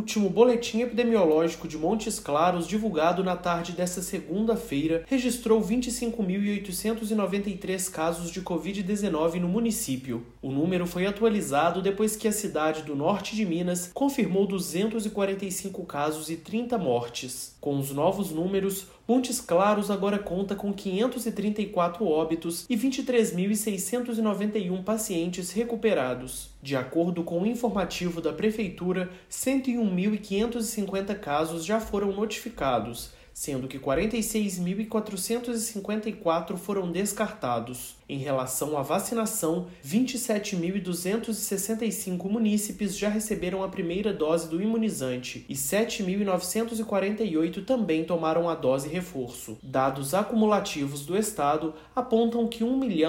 último boletim epidemiológico de Montes Claros, divulgado na tarde desta segunda-feira, registrou 25.893 casos de Covid-19 no município. O número foi atualizado depois que a cidade do norte de Minas confirmou 245 casos e 30 mortes. Com os novos números, Montes Claros agora conta com 534 óbitos e 23.691 pacientes recuperados. De acordo com o informativo da Prefeitura, 101.550 casos já foram notificados, sendo que 46.454 foram descartados. Em relação à vacinação, 27.265 munícipes já receberam a primeira dose do imunizante e 7.948 também tomaram a dose reforço. Dados acumulativos do estado apontam que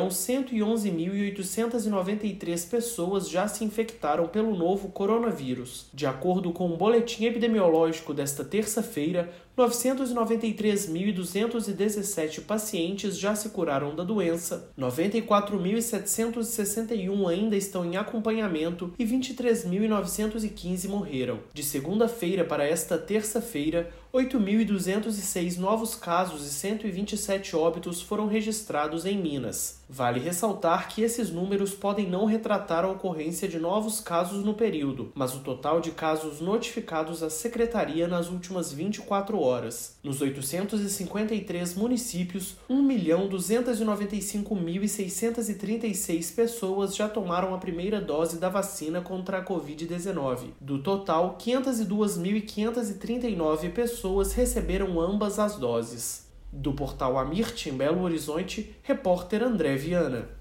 1.111.893 pessoas já se infectaram pelo novo coronavírus. De acordo com o boletim epidemiológico desta terça-feira, 993.217 pacientes já se curaram da doença, 94.761 ainda estão em acompanhamento e 23.915 morreram. De segunda-feira para esta terça-feira, 8.206 novos casos e 127 óbitos foram registrados em Minas. Vale ressaltar que esses números podem não retratar a ocorrência de novos casos no período, mas o total de casos notificados à Secretaria nas últimas 24 horas. Nos 853 municípios, 1.295.636 pessoas já tomaram a primeira dose da vacina contra a Covid-19. Do total, 502.539 pessoas receberam ambas as doses. Do portal Amirte, em Belo Horizonte, repórter André Viana.